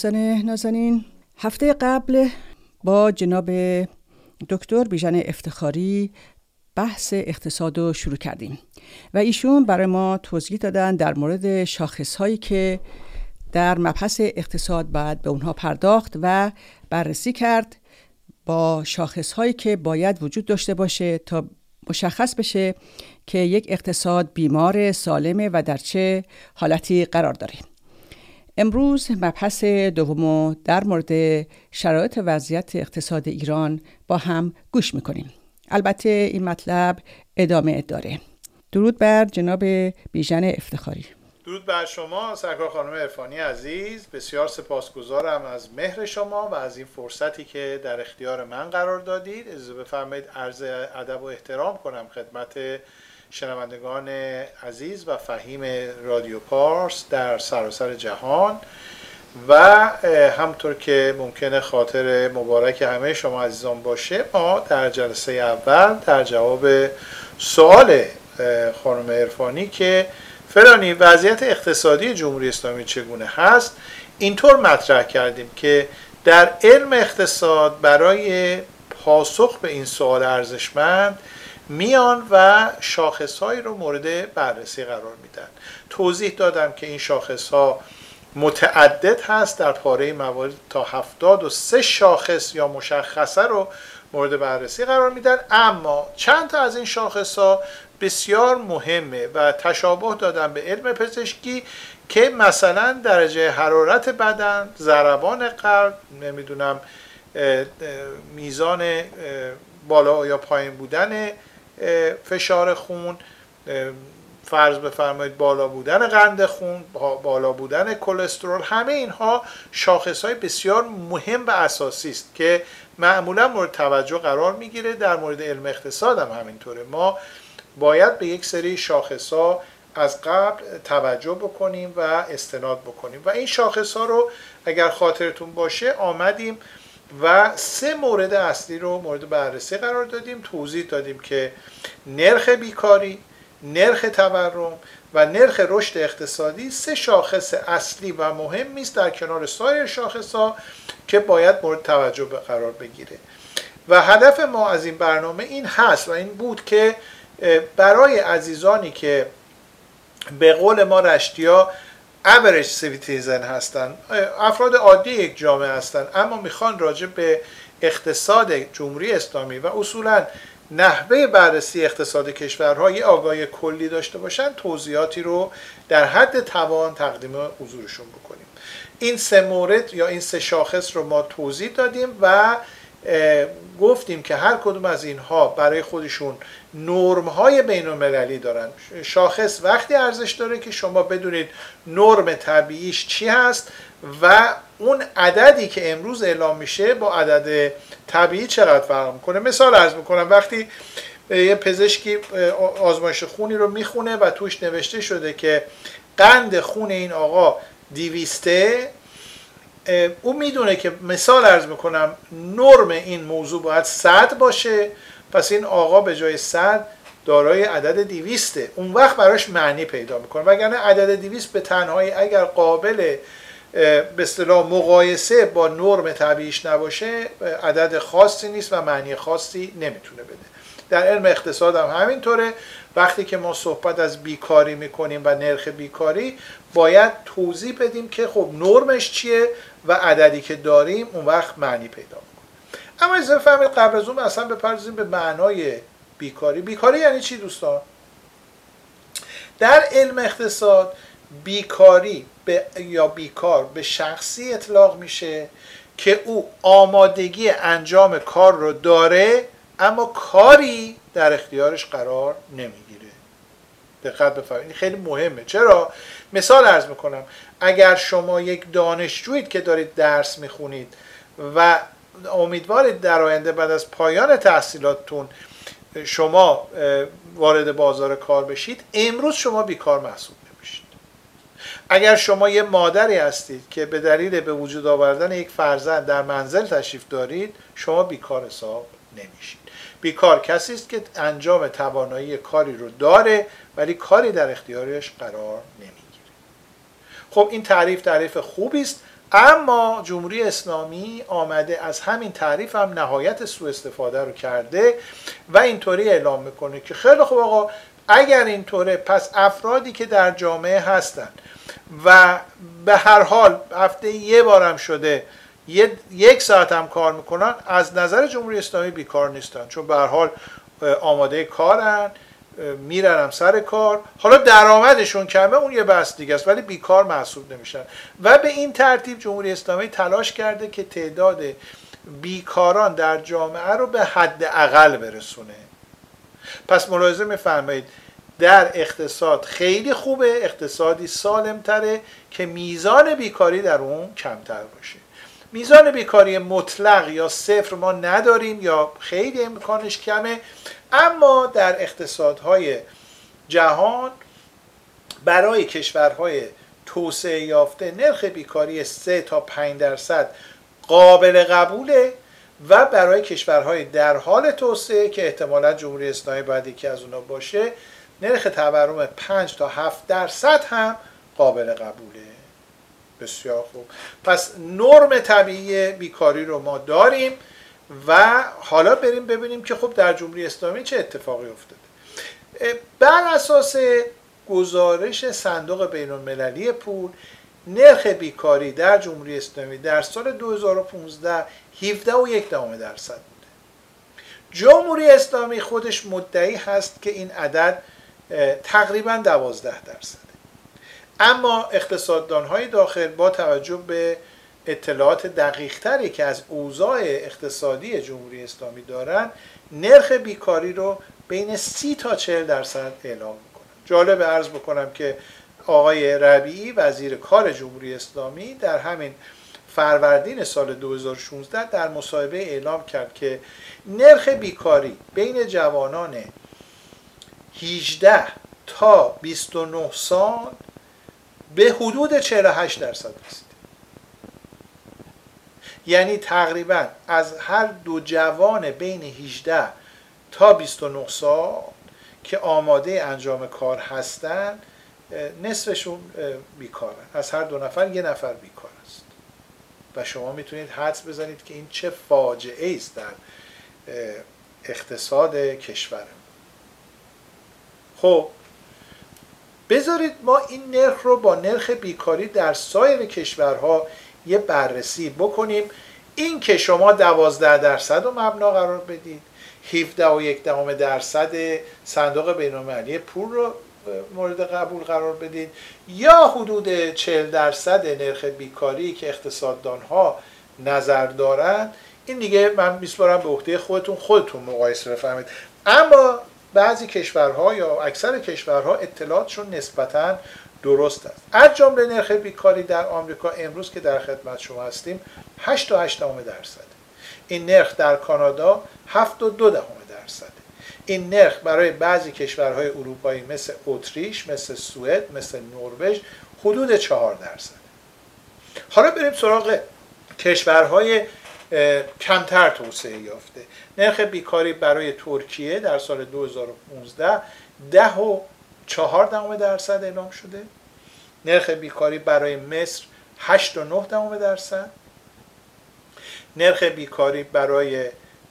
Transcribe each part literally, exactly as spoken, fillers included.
دوستان نازنین، هفته قبل با جناب دکتر بیژن افتخاری بحث اقتصاد رو شروع کردیم و ایشون برای ما توضیح دادن در مورد شاخص‌هایی که در مبحث اقتصاد باید به اونها پرداخت و بررسی کرد با شاخص‌هایی که باید وجود داشته باشه تا مشخص بشه که یک اقتصاد بیمار سالمه و در چه حالتی قرار داره. امروز مبحث دوم در مورد شرایط وضعیت اقتصاد ایران با هم گوش میکنیم. البته این مطلب ادامه داره. درود بر جناب بیژن افتخاری. درود بر شما سرکار خانم عرفانی عزیز. بسیار سپاسگزارم از مهر شما و از این فرصتی که در اختیار من قرار دادید. اجازه بفرمایید عرض ادب و احترام کنم خدمت شنوندگان عزیز و فهیم رادیو پارس در سراسر جهان و همطور که ممکنه خاطر مبارک همه شما عزیزان باشه، ما در جلسه اول در جواب سوال خانم عرفانی که فلانی وضعیت اقتصادی جمهوری اسلامی چگونه هست اینطور مطرح کردیم که در علم اقتصاد برای پاسخ به این سوال ارزشمند میان و شاخص‌هایی رو مورد بررسی قرار میدن. توضیح دادم که این شاخص‌ها متعدد هست، در پاره موارد تا هفتاد و سه شاخص یا مشخصه رو مورد بررسی قرار میدن، اما چند تا از این شاخص‌ها بسیار مهمه و تشابه دادن به علم پزشکی که مثلا درجه حرارت بدن، ضربان قلب، نمیدونم میزان بالا یا پایین بودن فشار خون، فرض بفرمایید بالا بودن قند خون، بالا بودن کلسترول، همه اینها شاخص‌های بسیار مهم و اساسی است که معمولا مورد توجه قرار میگیره. در مورد علم اقتصاد هم همینطوره. ما باید به یک سری شاخص‌ها از قبل توجه بکنیم و استناد بکنیم و این شاخص‌ها رو اگر خاطرتون باشه آمدیم و سه مورد اصلی رو مورد بررسی قرار دادیم. توضیح دادیم که نرخ بیکاری، نرخ تورم و نرخ رشد اقتصادی سه شاخص اصلی و مهمی است در کنار سایر شاخص‌ها که باید مورد توجه قرار بگیره و هدف ما از این برنامه این هست و این بود که برای عزیزانی که به قول ما رشتی‌ها average citizen هستن، افراد عادی یک جامعه هستن اما میخوان راجع به اقتصاد جمهوری اسلامی و اصولاً نحوه بررسی اقتصاد کشورها یه آگاهی کلی داشته باشن، توضیحاتی رو در حد توان تقدیم حضورشون بکنیم. این سه مورد یا این سه شاخص رو ما توضیح دادیم و گفتیم که هر کدوم از اینها برای خودشون نرم‌های بین‌المللی دارن. شاخص وقتی ارزش داره که شما بدونید نرم طبیعیش چی هست و اون عددی که امروز اعلام میشه با عدد طبیعی چقدر فرق میکنه. مثال عرض میکنم، وقتی یه پزشکی آزمایش خونی رو میخونه و توش نوشته شده که قند خون این آقا دویسته، او میدونه که مثال عرض میکنم نرم این موضوع باید صد باشه، پس این آقا به جای صد دارای عدد دویسته. اون وقت براش معنی پیدا میکنه، وگرنه عدد دویست به تنهایی اگر قابل به اصطلاح مقایسه با نرم طبیعیش نباشه عدد خاصی نیست و معنی خاصی نمیتونه بده. در علم اقتصاد هم همینطوره. وقتی که ما صحبت از بیکاری میکنیم و نرخ بیکاری باید توضیح بدیم که خب نرمش چیه و عددی که داریم اون وقت معنی پیدا میکنه. اما از فهمید قبل از اون اصلا بپردازیم به معنای بیکاری. بیکاری یعنی چی دوستان؟ در علم اقتصاد بیکاری به یا بیکار به شخصی اطلاق میشه که او آمادگی انجام کار رو داره اما کاری در اختیارش قرار نمیگیره. دقت بفرمایید، این خیلی مهمه. چرا؟ مثال عرض میکنم، اگر شما یک دانشجویید که دارید درس میخونید و امیدوارید در آینده بعد از پایان تحصیلاتتون شما وارد بازار کار بشید، امروز شما بیکار محسوب نمیشید. اگر شما یه مادری هستید که به دلیل به وجود آوردن یک فرزند در منزل تشریف دارید، شما بیکار حساب نمیشید. بیکار کسی است که انجام توانایی کاری رو داره ولی کاری در اختیارش قرار نمیگیره. خب این تعریف تعریف خوبی است، اما جمهوری اسلامی آمده از همین تعریف هم نهایت سوء استفاده رو کرده و اینطوری اعلام میکنه که خیلی خوب آقا، اگر اینطوره پس افرادی که در جامعه هستن و به هر حال هفته یه بارم شده یک ساعت هم کار میکنن، از نظر جمهوری اسلامی بیکار نیستن، چون به هر حال آماده کارن، میرن هم سر کار. حالا درآمدشون کمه، اون یه بحث دیگه است، ولی بیکار محسوب نمیشن. و به این ترتیب جمهوری اسلامی تلاش کرده که تعداد بیکاران در جامعه رو به حد اقل برسونه. پس ملاحظه میفرمایید در اقتصاد خیلی خوبه، اقتصادی سالمتره که میزان بیکاری در اون کمتر باشه. میزان بیکاری مطلق یا صفر ما نداریم یا خیلی امکانش کمه، اما در اقتصادهای جهان برای کشورهای توسعه یافته نرخ بیکاری سه تا پنج درصد قابل قبوله و برای کشورهای در حال توسعه که احتمالاً جمهوری اسلامی باید یکی از اونا باشه، نرخ تورم پنج تا هفت درصد هم قابل قبوله. بسیار خوب. پس نرم طبیعی بیکاری رو ما داریم و حالا بریم ببینیم که خب در جمهوری اسلامی چه اتفاقی افتاده. بر اساس گزارش صندوق بین‌المللی پول، نرخ بیکاری در جمهوری اسلامی در سال دو هزار و پانزده هفده و یک دهم درصد بوده. جمهوری اسلامی خودش مدعی هست که این عدد تقریباً دوازده درصده، اما اقتصاددان‌های داخل با توجه به اطلاعات دقیق‌تری که از اوضاع اقتصادی جمهوری اسلامی دارن، نرخ بیکاری رو بین سی تا چهل درصد اعلام میکنن. جالب عرض بکنم که آقای ربیعی وزیر کار جمهوری اسلامی در همین فروردین سال دو هزار و شانزده در مصاحبه اعلام کرد که نرخ بیکاری بین جوانان هجده تا بیست و نه سال به حدود چهل و هشت درصد رسید. یعنی تقریبا از هر دو جوان بین هجده تا بیست و نه سال که آماده انجام کار هستن، نصفشون بیکارن. از هر دو نفر یه نفر بیکار است و شما میتونید حدس بزنید که این چه فاجعه است در اقتصاد کشورمون. خب بذارید ما این نرخ رو با نرخ بیکاری در سایر کشورها یه بررسی بکنیم. این که شما دوازده درصد رو مبنا قرار بدید، هفده و یک دهم درصد صندوق بین‌المللی پول رو مورد قبول قرار بدید، یا حدود چهل درصد نرخ بیکاری که اقتصاددان‌ها نظر دارن، این دیگه من میسپارم به عهده خودتون خودتون مقایسه بفرمایید. اما بعضی کشورها یا اکثر کشورها اطلاعاتشون نسبتاً درست است. از جمله نرخ بیکاری در آمریکا امروز که در خدمت شما هستیم هشت و هشت دهم درصد. این نرخ در کانادا هفت و دو دهم درصد. این نرخ برای بعضی کشورهای اروپایی مثل اتریش، مثل سوئد، مثل نروژ حدود چهار درصد. حالا بریم سراغ کشورهای کمتر توسعه یافته. نرخ بیکاری برای ترکیه در سال دو هزار و پانزده ده و چهار دهم درصد اعلام شده. نرخ بیکاری برای مصر هشت و نه دهم درصد. نرخ بیکاری برای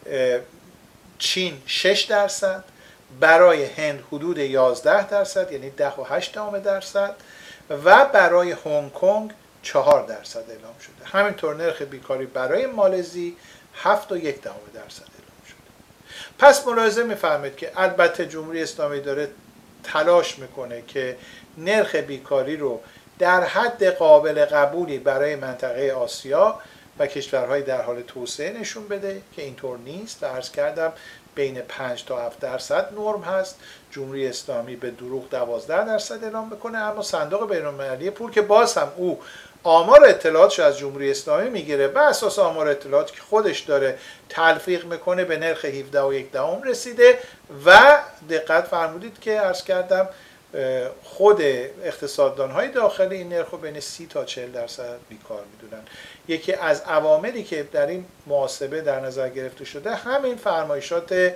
چین شش درصد، برای هند حدود یازده درصد یعنی ده و هشت دهم درصد و برای هنگ کنگ چهار درصد اعلام شده. همینطور نرخ بیکاری برای مالزی هفت و یک دهم درصد اعلام شده. پس ملاحظه می‌فرمایید که البته جمهوری اسلامی داره تلاش میکنه که نرخ بیکاری رو در حد قابل قبولی برای منطقه آسیا و کشورهای در حال توسعه نشون بده که اینطور نیست و عرض کردم بین پنج تا هفت درصد نرم هست. جمهوری اسلامی به دروغ دوازده درصد اعلام میکنه، اما صندوق بین‌المللی پول که باز هم او آمار اطلاعاتش از جمهوری اسلامی میگیره، بر اساس آمار اطلاعاتی که خودش داره تلفیق میکنه به نرخ هفده و یک دهم رسیده و دقت فرمودید که عرض کردم خود اقتصاددان‌های داخلی این نرخ رو بین سی تا چهل درصد بیکار میدونن. یکی از عواملی که در این محاسبه در نظر گرفته شده همین فرمایشات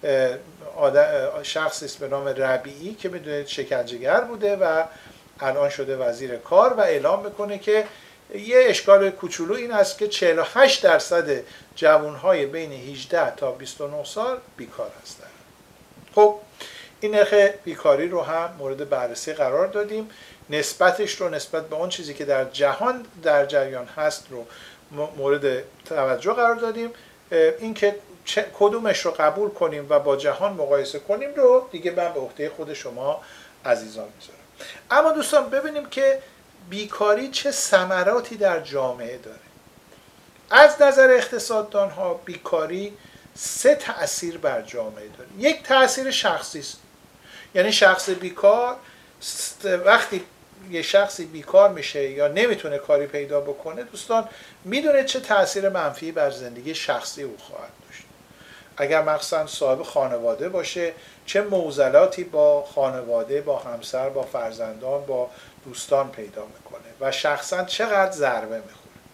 شخصی است به نام ربیعی که میدونید شکنجهگر بوده و الان شده وزیر کار و اعلام میکنه که یه اشکال کوچولو این است که چهل و هشت درصد جوانهای بین هجده تا بیست و نه سال بیکار هستند. خب این نرخ بیکاری رو هم مورد بررسی قرار دادیم، نسبتش رو نسبت به اون چیزی که در جهان در جریان هست رو مورد توجه قرار دادیم. اینکه کدومش رو قبول کنیم و با جهان مقایسه کنیم رو دیگه من به عهده خود شما عزیزان میذارم. اما دوستان ببینیم که بیکاری چه ثمراتی در جامعه داره. از نظر اقتصاددان ها بیکاری سه تأثیر بر جامعه داره. یک تأثیر شخصی است، یعنی شخص بیکار وقتی یه شخصی بیکار میشه یا نمیتونه کاری پیدا بکنه، دوستان میدونه چه تأثیر منفی بر زندگی شخصی او خواهد داشت. اگر مخصوصا صاحب خانواده باشه، چه معضلاتی با خانواده، با همسر، با فرزندان، با دوستان پیدا میکنه و شخصا چقدر ضربه میخوره.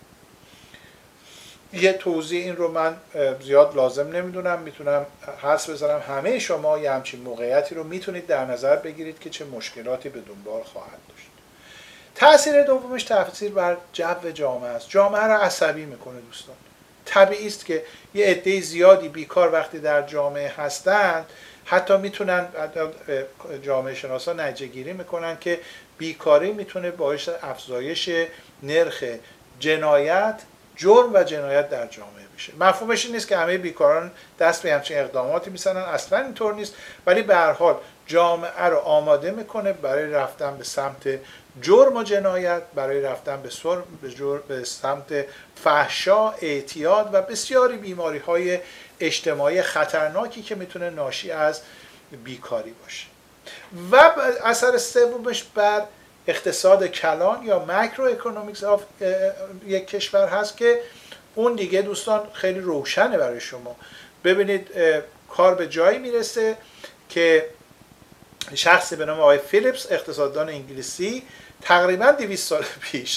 یه توضیح این رو من زیاد لازم نمیدونم، میتونم حدس بزنم همه شما یه همچین موقعیتی رو میتونید در نظر بگیرید که چه مشکلاتی به دنبال خواهد داشت. تأثیر دومش تأثیر بر جو جامعه است. جامعه رو عصبی میکنه دوستان. طبیعی است که یه عده زیادی بیکار وقتی در جامعه هستند، حتی میتونن جامعه شناسا نتیجه گیری میکنن که بیکاری میتونه باعث افزایش نرخ جنایت، جرم و جنایت در جامعه بشه. مفهومش این نیست که همه بیکاران دست به همچین اقداماتی میزنن، اصلا اینطور نیست، ولی به هر حال جامعه رو آماده میکنه برای رفتن به سمت جرم و جنایت، برای رفتن به سر به, به سمت فحشا، اعتیاد و بسیاری بیماری های اجتماعی خطرناکی که میتونه ناشی از بیکاری باشه. و اثر سومش بر اقتصاد کلان یا ماکرو اکونومیکس آف یک کشور هست که اون دیگه دوستان خیلی روشنه برای شما. ببینید کار به جایی میرسه که شخصی به نام آقای فیلیپس، اقتصاددان انگلیسی، تقریبا دویست سال پیش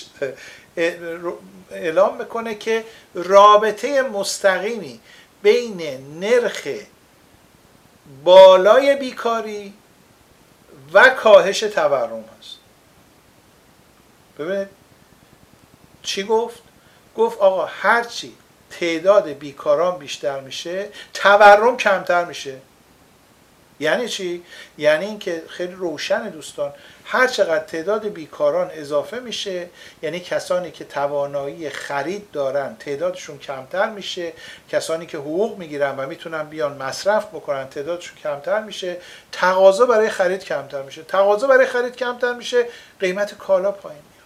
اعلام میکنه که رابطه مستقیمی بین نرخ بالای بیکاری و کاهش تورم هست. ببینید چی گفت؟ گفت آقا هرچی تعداد بیکاران بیشتر میشه، تورم کمتر میشه. یعنی چی؟ یعنی اینکه خیلی روشن دوستان، هر چقدر تعداد بیکاران اضافه میشه، یعنی کسانی که توانایی خرید دارن تعدادشون کمتر میشه، کسانی که حقوق میگیرن و میتونن بیان مصرف بکنن تعدادشون کمتر میشه، تقاضا برای خرید کمتر میشه. تقاضا برای خرید کمتر میشه، قیمت کالا پایین میاد.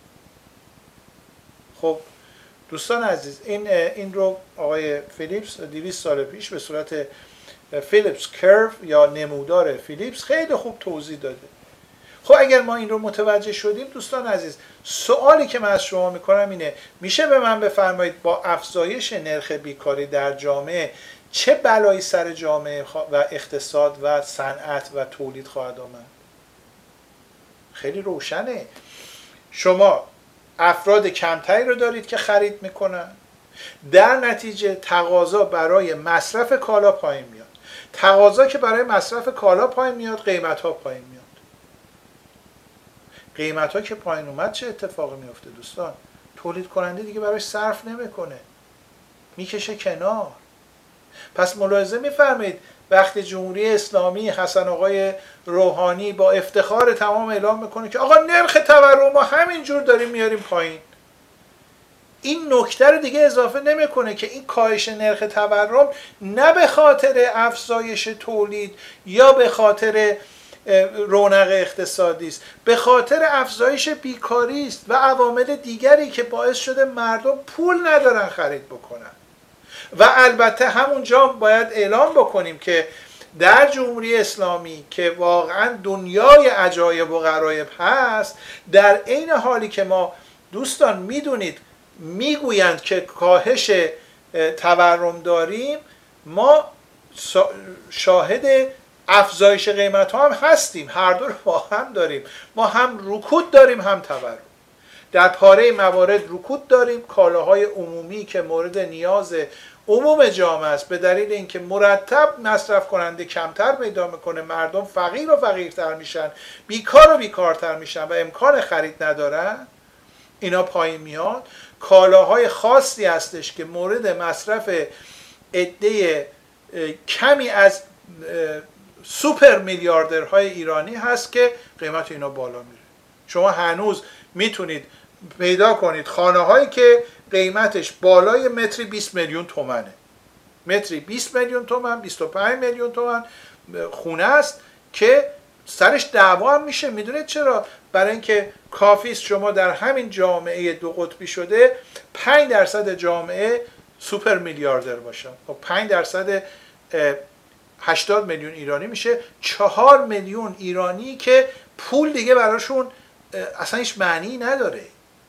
خب دوستان عزیز، این این رو آقای فیلیپس دویست سال پیش به صورت فیلیپس کرو یا نمودار فیلیپس خیلی خوب توضیح داده. خب اگر ما این رو متوجه شدیم دوستان عزیز، سوالی که من از شما میکنم اینه، میشه به من بفرمایید با افزایش نرخ بیکاری در جامعه چه بلایی سر جامعه و اقتصاد و صنعت و تولید خواهد آمد؟ خیلی روشنه. شما افراد کمتری رو دارید که خرید میکنن، در نتیجه تقاضا برای مصرف کالا پایین میاد. تقاضا که برای مصرف کالا پایین میاد، قیمت ها پایین میاد. قیمت ها که پایین اومد چه اتفاقی میفته دوستان؟ تولید کننده دیگه براش صرف نمیکنه، میکشه کنار. پس ملاحظه میفرمایید وقتی جمهوری اسلامی حسن آقای روحانی با افتخار تمام اعلام میکنه که آقا نرخ تورم ما همینجور داریم میاریم پایین، این نکته رو دیگه اضافه نمیکنه که این کاهش نرخ تورم نه به خاطر افزایش تولید یا به خاطر رونق اقتصادی است، به خاطر افزایش بیکاری است و عوامل دیگری که باعث شده مردم پول ندارن خرید بکنن. و البته همونجا باید اعلام بکنیم که در جمهوری اسلامی که واقعا دنیای عجایب و غرایب هست، در عین حالی که ما دوستان میدونید میگویند که کاهش تورم داریم، ما شاهد افزایش قیمت ها هم هستیم. هر دو رو با هم داریم. ما هم رکود داریم هم تورم. در پاره موارد رکود داریم، کالاهای عمومی که مورد نیاز عموم جامعه است به دلیل اینکه مرتب مصرف کننده کمتر پیدا میکنه، مردم فقیر و فقیرتر میشن، بیکار و بیکارتر میشن و امکان خرید ندارن. اینا پایین میاد، کالاهای خاصی هستش که مورد مصرف عده کمی از سوپر میلیاردرهای ایرانی هست که قیمت اینا بالا میره. شما هنوز میتونید پیدا کنید خانه هایی که قیمتش بالای متری بیست میلیون تومنه. متری بیست میلیون تومن، بیست و پنج میلیون تومن خونه است که سرش دعوا هم میشه. میدونید چرا؟ برای اینکه کافی است شما در همین جامعه دو قطبی شده پنج درصد جامعه سوپر میلیاردر باشن. خب پنج درصد هشتاد میلیون ایرانی میشه چهار میلیون ایرانی که پول دیگه براشون اصلا هیچ معنی نداره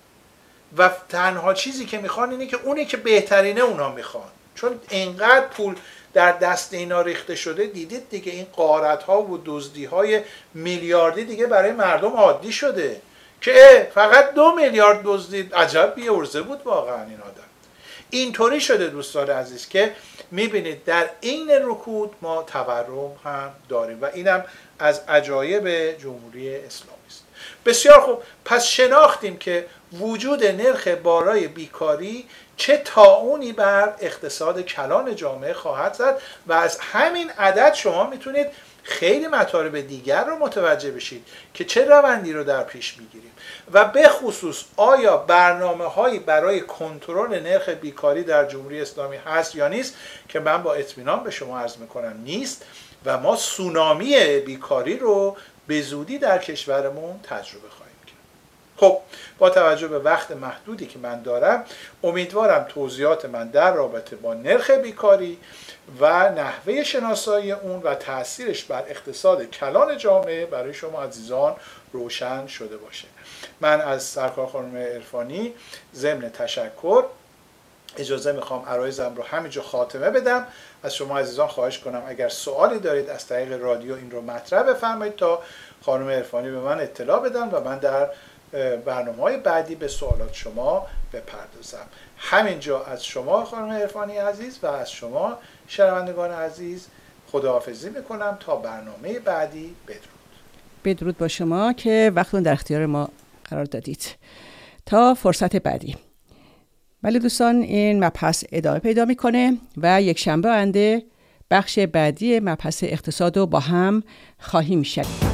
و تنها چیزی که میخوان اینه که اونی که بهترینه اونا میخوان، چون اینقدر پول در دست اینا ریخته شده. دیدید دیگه این غارت ها و دزدی های میلیاردی دیگه برای مردم عادی شده که فقط دو میلیارد دزدید، عجب بی‌عرضه بود واقعا این آدم. اینطوری شده دوستان عزیز که میبینید در این رکود ما تورم هم داریم و اینم از عجایب جمهوری اسلامی است. بسیار خوب، پس شناختیم که وجود نرخ بالای بیکاری چه طاعونی بر اقتصاد کلان جامعه خواهد زد و از همین عدد شما میتونید خیلی مطالب دیگر رو متوجه بشید که چه روندی رو در پیش میگیریم و به خصوص آیا برنامه‌هایی برای کنترل نرخ بیکاری در جمهوری اسلامی هست یا نیست، که من با اطمینان به شما عرض میکنم نیست و ما سونامی بیکاری رو به زودی در کشورمون تجربه خواهیم کرد. خب با توجه به وقت محدودی که من دارم، امیدوارم توضیحات من در رابطه با نرخ بیکاری و نحوه شناسایی اون و تأثیرش بر اقتصاد کلان جامعه برای شما عزیزان روشن شده باشه. من از سرکار خانم عرفانی ضمن تشکر اجازه میخوام عرایزم رو همینجا خاتمه بدم. از شما عزیزان خواهش کنم اگر سوالی دارید از طریق رادیو این رو مطرح بفرمایید تا خانم عرفانی به من اطلاع بدن و من در برنامه‌های بعدی به سوالات شما بپردازم. همینجا از شما خانم عرفانی عزیز و از شما شنوندگان عزیز خداحافظی میکنم تا برنامه بعدی. بدرود. بدرود با شما که وقتون در اختیار ما قرار دادید. تا فرصت بعدی. ولی دوستان این مبحث ادامه پیدا میکنه و یک شنبه آینده بخش بعدی مبحث اقتصاد رو با هم خواهیم شنید.